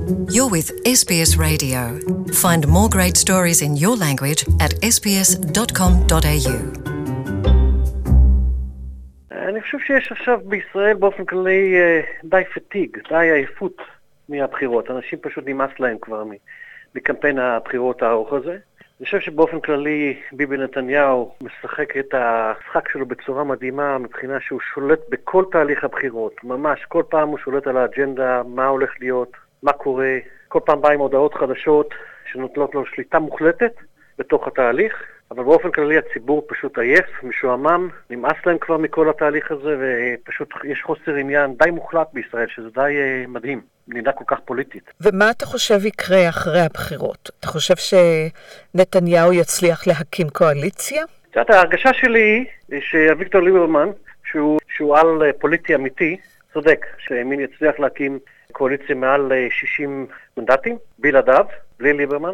You're with SBS Radio. Find more great stories in your language at sbs.com.au. אני חושב שיש עכשיו בישראל באופן כללי די פטיג, די עייפות מהבחירות. אנשים פשוט נמאס להם כבר מקמפיין הבחירות הארוך הזה. אני חושב שבאופן כללי ביבי נתניהו משחק את המשחק שלו בצורה מדהימה מבחינה שהוא שולט בכל תהליך הבחירות. ממש כל פעם הוא שולט על האג'נדה, מה הולך להיות, מה קורה. כל פעם בא עם הודעות חדשות שנותנות לו שליטה מוחלטת בתוך התהליך. אבל באופן כללי הציבור פשוט עייף, משועמם, נמאס להם כבר מכל התהליך הזה, ופשוט יש חוסר עניין די מוחלט בישראל, שזה די מדהים, מדינה כל כך פוליטית. ומה אתה חושב יקרה אחרי הבחירות? אתה חושב שנתניהו יצליח להקים קואליציה? ההרגשה שלי היא שאביגדור ליברמן, שהוא על פוליטי אמיתי, צודק, שהימין יצליח להקים קואליציה מעל 60 מנדטים, בלעדיו, בלי ליברמן.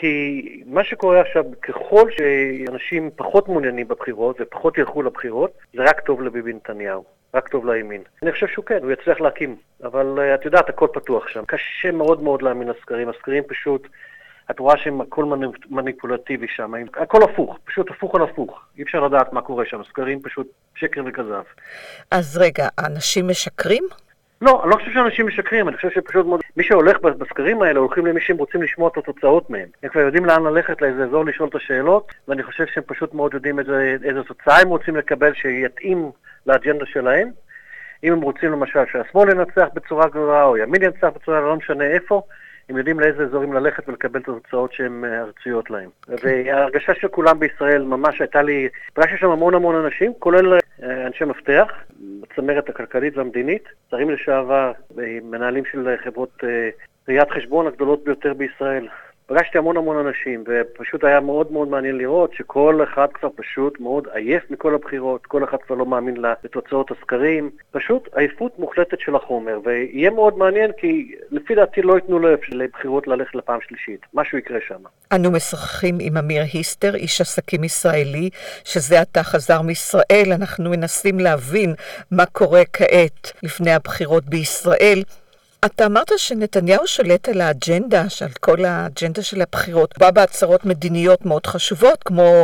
כי מה שקורה עכשיו, ככל שאנשים פחות מעוניינים בבחירות ופחות ילכו לבחירות, זה רק טוב לביבי נתניהו, רק טוב לימין. אני חושב שהוא כן, הוא יצליח להקים, אבל את יודעת, הכל פתוח שם. קשה מאוד מאוד להאמין לסקרים. הסקרים פשוט, את רואה שהם הכל מניפולטיבי שם, הכל הפוך, פשוט הפוך על הפוך. אי אפשר לדעת מה קורה שם, הסקרים פשוט שקר וכזב. אז רגע, אנשים משקרים? לא, אני לא חושב שאנשים משקרים, אני חושב שפשוט מאוד, מי שהולך בסקרים האלה, הולכים למי שהם רוצים לשמוע את התוצאות מהם. הם כבר יודעים לאן ללכת לאיזה אזור לשאול את השאלות, ואני חושב שהם פשוט מאוד יודעים איזה תוצאה הם רוצים לקבל שיתאים לאג'נדה שלהם. אם הם רוצים למשל שהשמאל ינצח בצורה גדולה, או ימין ינצח בצורה, לא משנה איפה, הם יודעים לאיזה אזורים ללכת ולקבל את התוצאות שהן ארציות להם. וההרגשה של כולם בישראל ממש הייתה לי, פגשתי שם המון אנשים, כולל אנשי מפתח, בצמרת הכלכלית והמדינית, שרים לשעבר, מנהלים של חברות ראיית חשבון הגדולות ביותר בישראל. פגשתי המון אנשים, ופשוט היה מאוד מעניין לראות שכל אחד כבר פשוט מאוד עייף מכל הבחירות, כל אחד כבר לא מאמין לתוצאות הסקרים, פשוט עייפות מוחלטת של החומר, ויהיה מאוד מעניין כי לפי דעתי לא ייתנו לבחירות ללכת לפעם שלישית, משהו יקרה שם. אנו משוחחים עם אמיר היסטר, איש עסקים ישראלי, שזה עתה חזר מישראל. אנחנו מנסים להבין מה קורה כעת לפני הבחירות בישראל. אתה אמרת שנתניהו שולט על האג'נדה, על כל האג'נדה של הבחירות, בא בהצהרות מדיניות מאוד חשובות, כמו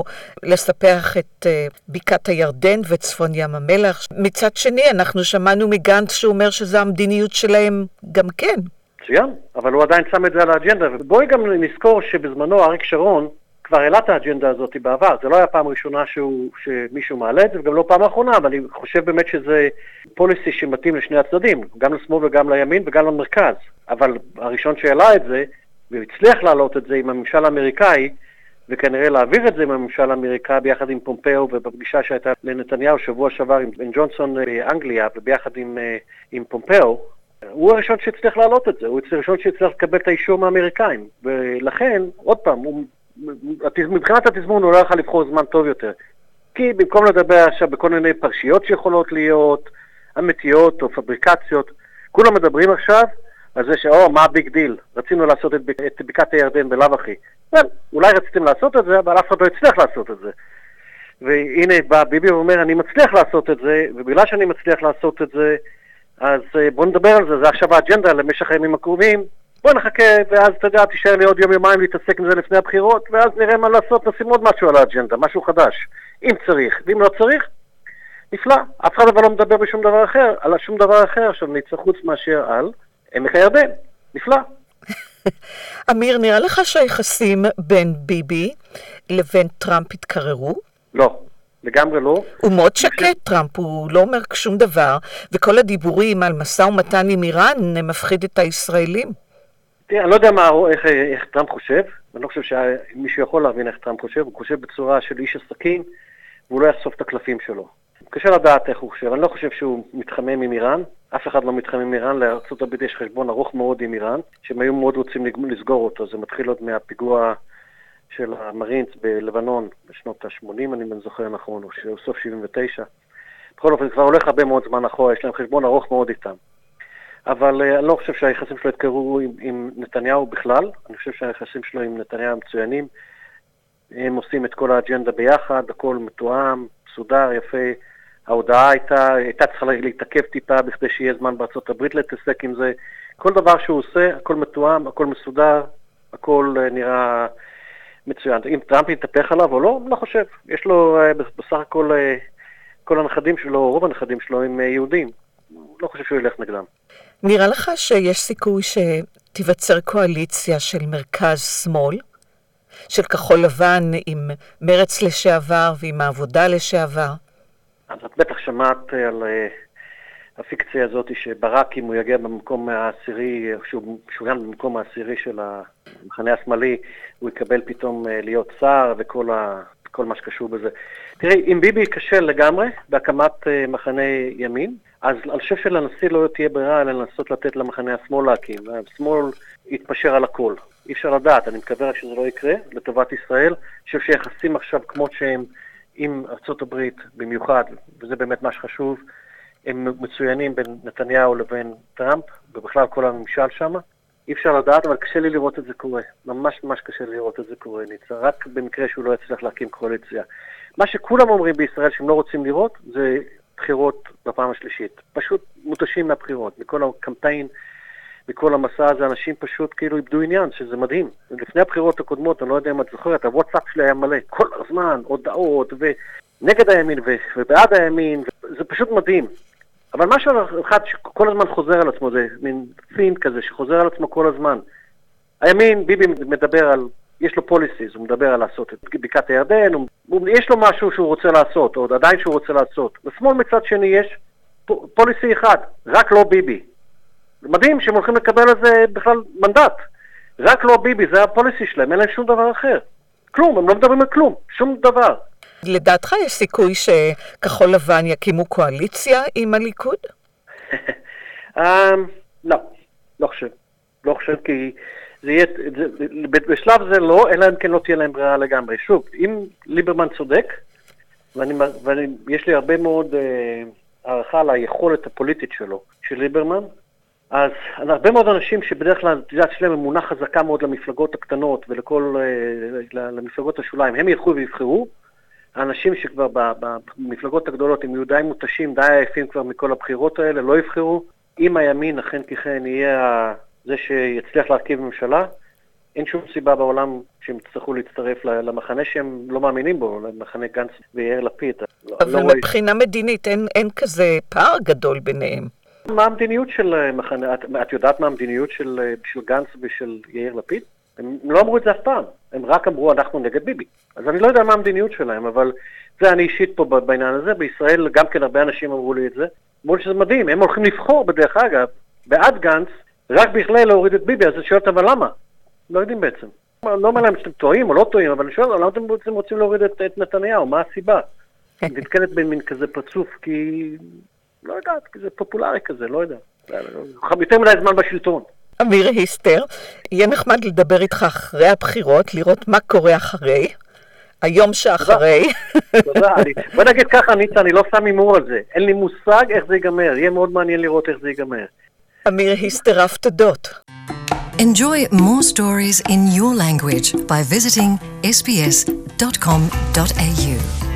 לספח את בקעת הירדן וצפון ים המלח. מצד שני, אנחנו שמענו מגנץ שהוא אומר שזו המדיניות שלהם גם כן. מצוין, אבל הוא עדיין שם את זה על האג'נדה. ובואי גם נזכור שבזמנו אריק שרון כבר העלה את האג'נדה הזאת בעבר. זה לא היה פעם ראשונה שמישהו מעלה את זה, וגם לא פעם האחרונה, אבל אני חושב באמת שזה פוליסי שמתאים לשני הצדדים, גם לשמאל וגם לימין וגם למרכז. אבל הראשון שהעלה את זה, והצליח להעלות את זה עם הממשל האמריקאי, וכנראה להעביר את זה עם הממשל האמריקאי ביחד עם פומפאו, ובפגישה שהייתה לנתניהו שבוע שעבר עם ג'ונסון באנגליה, וביחד עם פומפאו, הוא הראשון שהצליח להעלות את זה, הוא הראשון שהצליח לקבל את האישור מהאמריקאים. ולכן, עוד פעם, מבחינת התזמון הוא לא יכול לבחור זמן טוב יותר. כי במקום לדבר עכשיו בכל מיני פרשיות שיכולות להיות, אמיתיות או פבריקציות, כולם מדברים עכשיו על זה מה הביג דיל? רצינו לעשות את בקעת הירדן בלאו הכי. אולי רציתם לעשות את זה, אבל אף אחד לא הצליח לעשות את זה. והנה בא ביבי ואומר, אני מצליח לעשות את זה, ובגלל שאני מצליח לעשות את זה, אז בוא נדבר על זה, זה עכשיו האג'נדה למשך הימים הקרובים, בוא נחכה, ואז אתה יודע, תישאר לי עוד יומיים להתעסק עם זה לפני הבחירות, ואז נראה מה לעשות, נשים עוד משהו על האג'נדה, משהו חדש, אם צריך, ואם לא צריך, נפלא. אף אחד אבל לא מדבר בשום דבר אחר, על שום דבר אחר, עכשיו נצא חוץ מאשר על עמק הירדן, נפלא. אמיר, נראה לך שהיחסים בין ביבי לבין טראמפ התקררו? לא. לגמרי לא. הוא מאוד שקט, טראמפ, הוא לא אומר שום דבר, וכל הדיבורים על משא ומתן עם איראן מפחיד את הישראלים. תראה, אני לא יודע איך טראמפ חושב, אני לא חושב שמישהו יכול להבין איך טראמפ חושב, הוא חושב בצורה של איש עסקים, והוא לא יאסוף את הקלפים שלו. קשה לדעת איך הוא חושב, אני לא חושב שהוא מתחמם עם איראן, אף אחד לא מתחמם עם איראן, לארצות הברית יש חשבון ארוך מאוד עם איראן, שהם היו מאוד רוצים לסגור אותו, זה מתחיל עוד מהפיגוע של המרינס בלבנון בשנות ה-80, אני זוכר נכון, או סוף 79. בכל אופן, כבר הולך הרבה מאוד זמן אחורה, יש להם חשבון ארוך מאוד איתם. אבל אני לא חושב שהיחסים שלו התקררו עם נתניהו בכלל, אני חושב שהיחסים שלו עם נתניהו מצוינים, הם עושים את כל האג'נדה ביחד, הכל מתואם, מסודר, יפה. ההודעה הייתה צריכה להתעכב טיפה בכדי שיהיה זמן בארצות הברית להתעסק עם זה, כל דבר שהוא עושה, הכל מתואם, הכל מסודר, הכל נראה מצוין. אם טראמפ יתהפך עליו או לא, לא חושב. יש לו בסך הכל, כל הנכדים שלו, רוב הנכדים שלו הם יהודים. לא חושב שהוא ילך נגדם. נראה לך שיש סיכוי שתיווצר קואליציה של מרכז-שמאל, של כחול לבן עם מרץ לשעבר ועם העבודה לשעבר? אז את בטח שמעת על הפיקציה הזאת שברק, אם הוא יגיע במקום העשירי, שהוא שוריין במקום העשירי של המחנה השמאלי, הוא יקבל פתאום להיות שר וכל מה שקשור בזה. תראי, אם ביבי ייכשל לגמרי בהקמת מחנה ימין, אז אני חושב שלנשיא לא תהיה ברירה אלא לנסות לתת למחנה השמאל להקים. השמאל יתפשר על הכל. אי אפשר לדעת, אני מקווה שזה לא יקרה, לטובת ישראל. אני חושב שיחסים עכשיו כמות שהם עם ארצות הברית במיוחד, וזה באמת מה שחשוב, הם מצוינים בין נתניהו לבין טראמפ, ובכלל כל הממשל שם. אי אפשר לדעת, אבל קשה לי לראות את זה קורה. ממש ממש קשה לי לראות את זה קורה, ניצה. רק במקרה שהוא לא יצליח להקים קואליציה. מה שכולם אומרים בישראל שהם לא רוצים לראות, זה בחירות בפעם השלישית. פשוט מותשים מהבחירות. מכל הקמפיין, מכל המסע הזה, אנשים פשוט כאילו איבדו עניין, שזה מדהים. לפני הבחירות הקודמות, אני לא יודע אם את זוכרת, הוואטסאפ שלי היה מלא. כל הזמן, הודעות, ונגד הימין ובעד הימין. זה פשוט מדהים. אבל משהו אחד שכל הזמן חוזר על עצמו, זה מין פינט כזה שחוזר על עצמו כל הזמן. הימין, ביבי מדבר על, יש לו פוליסיז, הוא מדבר על לעשות את בקעת הירדן, יש לו משהו שהוא רוצה לעשות, או עדיין שהוא רוצה לעשות. בשמאל מצד שני יש פוליסי אחד, רק לא ביבי. זה מדהים שהם הולכים לקבל על זה בכלל מנדט. רק לא ביבי, זה הפוליסי שלהם, אין להם שום דבר אחר. כלום, הם לא מדברים על כלום, שום דבר. לדעתך יש סיכוי שכחול לבן יקימו קואליציה עם הליכוד? לא חושב. לא חושב כי זה יהיה, בשלב זה לא, אלא אם כן לא תהיה להם ברירה לגמרי. שוב, אם ליברמן צודק, ויש לי הרבה מאוד הערכה על היכולת הפוליטית שלו, של ליברמן, אז הרבה מאוד אנשים שבדרך כלל, תדעת שלהם אמונה חזקה מאוד למפלגות הקטנות למפלגות השוליים, הם ילכו ויבחרו, האנשים שכבר במפלגות הגדולות הם יהיו די מותשים, די עייפים כבר מכל הבחירות האלה, לא יבחרו. אם הימין אכן ככן יהיה זה שיצליח להרכיב ממשלה, אין שום סיבה בעולם שהם יצטרכו להצטרף למחנה שהם לא מאמינים בו, למחנה גנץ ויאיר לפיד. אבל מבחינה מדינית אין כזה פער גדול ביניהם. מה המדיניות של מחנה? את יודעת מה המדיניות של גנץ ושל יאיר לפיד? הם לא אמרו את זה אף פעם, הם רק אמרו אנחנו נגד ביבי. אז אני לא יודע מה המדיניות שלהם, אבל זה אני אישית פה בעניין הזה. בישראל גם כן הרבה אנשים אמרו לי את זה. אמרו שזה מדהים, הם הולכים לבחור בדרך אגב, בעד גנץ, רק בכלל להוריד את ביבי, אז אני שואל אותם למה? לא יודעים בעצם. לא אומר להם שאתם טועים או לא טועים, אבל אני שואל, למה אתם רוצים להוריד את נתניהו? מה הסיבה? נתקלת במין כזה פרצוף, כי לא יודעת, כי זה פופולרי כזה, לא יודע. יותר מדי זמן בשלטון. אמיר היסטר, יהיה נחמד לדבר איתך אחרי הבחירות, לראות מה קורה אחרי, היום שאחרי. תודה. בוא נגיד ככה, ניצה, אני לא שם הימור על זה. אין לי מושג איך זה ייגמר. יהיה מאוד מעניין לראות איך זה ייגמר. אמיר היסטר, רב תודות. Enjoy more stories in your language by visiting sbs.com.au.